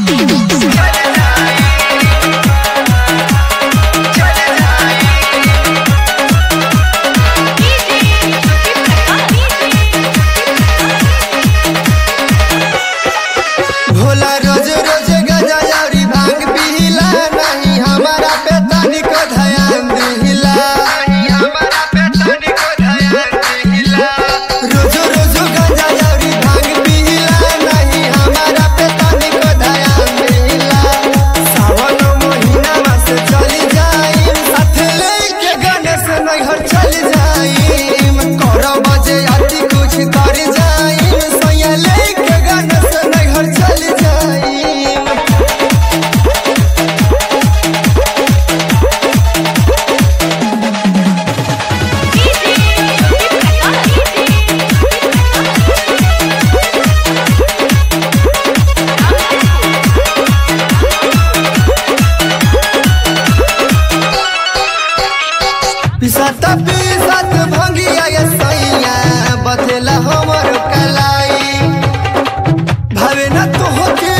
भोला रोज रोज गजा यारी भांग पिहिला, नहीं हमारा पे तनिको ध्यान दिहिला। रोज रोज गजा यारी भांग पिहिला, नहीं हमारा पे तनिको ध्यान दिहिला। सावन महीना में से चली जाई, साथ लेके गणेश नैहर चली जाई। करो बजे अति कुछ कर जाई, सैया लेके गणेश नैहर चली जाई। पिसत भंगिया ये सैया बथेला हमर कलाई, भावे न तो होके